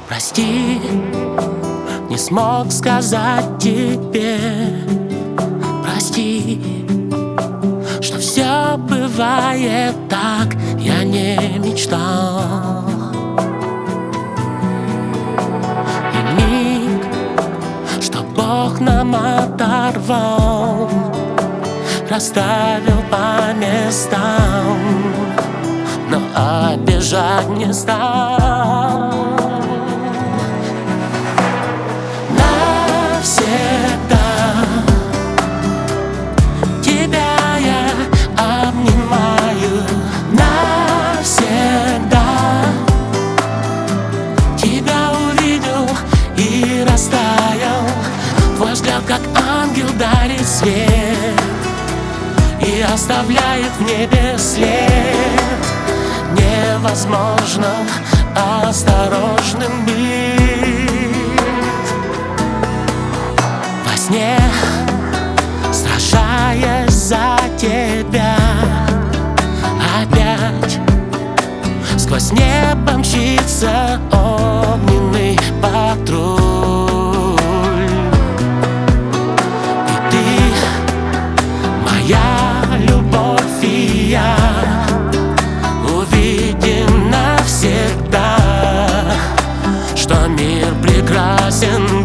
Прости, не смог сказать тебе. Прости, что все бывает так, я не мечтал. И миг, что Бог нам оторвал, расставил по местам, но обижать не стал. Навсегда тебя я обнимаю. Навсегда тебя увидел и растаял. Твой взгляд, как ангел, дарит свет и оставляет в небе след. Невозможно осторожным быть. Во сне, сражаясь за тебя, опять сквозь небо мчится огненный патруль. И ты моя любовь, и я увидим навсегда, что мир прекрасен.